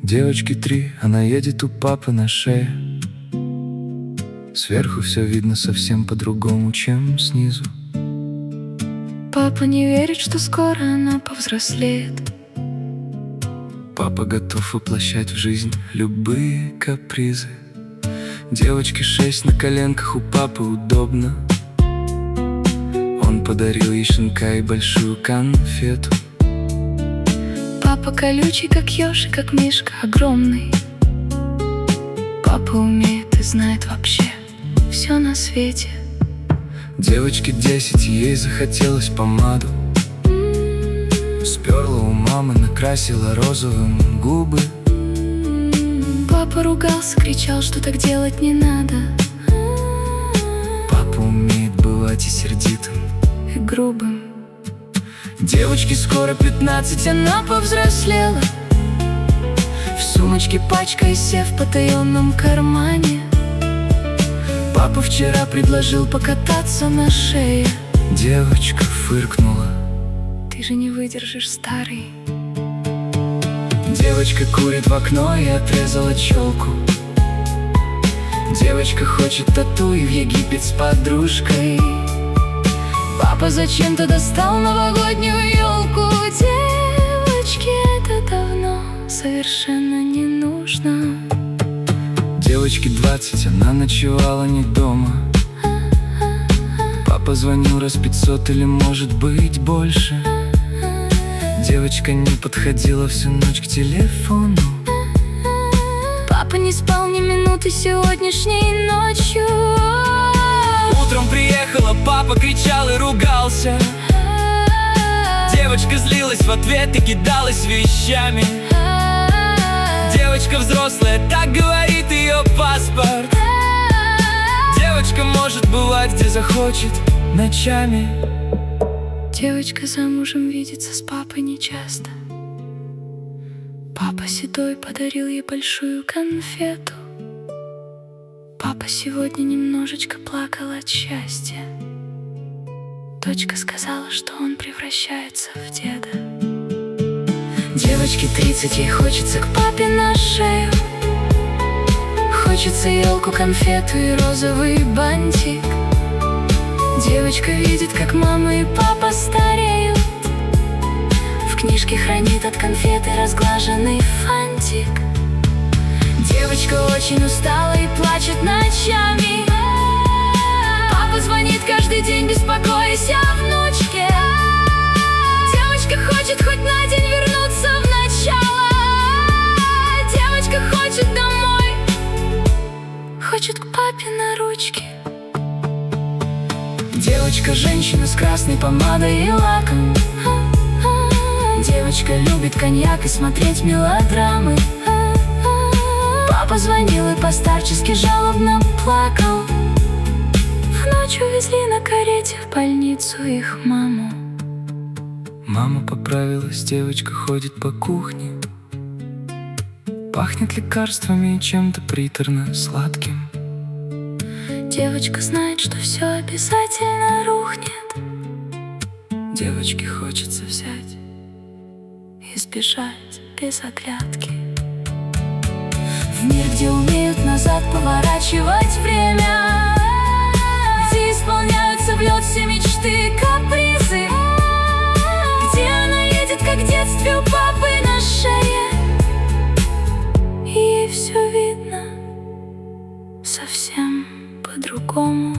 Девочке 3, она едет у папы на шее. Сверху все видно совсем по-другому, чем снизу. Папа не верит, что скоро она повзрослеет. Папа готов воплощать в жизнь любые капризы. Девочке 6, на коленках у папы удобно. Он подарил ей щенка и большую конфету. Папа колючий, как еж, и как мишка огромный. Папа умеет и знает вообще все на свете. Девочке 10, ей захотелось помаду. Сперла у мамы, накрасила розовым губы. Папа ругался, кричал, что так делать не надо. Папа умеет бывать и сердитым, И грубым. Девочке скоро 15, она повзрослела. В сумочке пачка и сев в потаенном кармане. Папа вчера предложил покататься на шее. Девочка фыркнула: Ты же не выдержишь, старый. Девочка курит в окно и отрезала челку. Девочка хочет тату и в Египет с подружкой. Папа зачем-то достал новогоднюю елку. Девочке это давно совершенно не нужно. Девочке 20, она ночевала не дома. Папа звонил раз 500 или может быть больше. Девочка не подходила всю ночь к телефону. Папа не спал ни минуты сегодняшней ночью. Утром приехала, папа кричал и ругался. Девочка злилась в ответ и кидалась вещами. Девочка взрослая, так говорит ее паспорт. Девочка может бывать где захочет ночами. Девочка замужем видится с папой нечасто. Папа седой подарил ей большую конфету. Папа сегодня немножечко плакал от счастья. Дочка сказала, что он превращается в деда. Девочке 30, ей хочется к папе на шею. Хочется елку, конфету и розовый бантик. Девочка видит, как мама и папа стареют. В книжке хранит от конфеты разглаженный фантик. Девочка очень устала и плачет ночами. Папа звонит каждый день, беспокоясь о внучке. Девочка хочет хоть на день вернуться в начало. Девочка хочет домой, хочет к папе на ручки. Девочка женщина с красной помадой и лаком. Девочка любит коньяк и смотреть мелодрамы. Папа звонил и постарчески жалобно плакал. В ночь увезли на карете в больницу их маму. Мама поправилась, девочка ходит по кухне. Пахнет лекарствами и чем-то приторно-сладким. Девочка знает, что все обязательно рухнет. Девочке хочется взять и сбежать без оглядки. В мир, где умеют назад поворачивать время, где исполняются в лед все мечты, капризы, где она едет, как в детстве у папы на шее. И ей все видно совсем по-другому.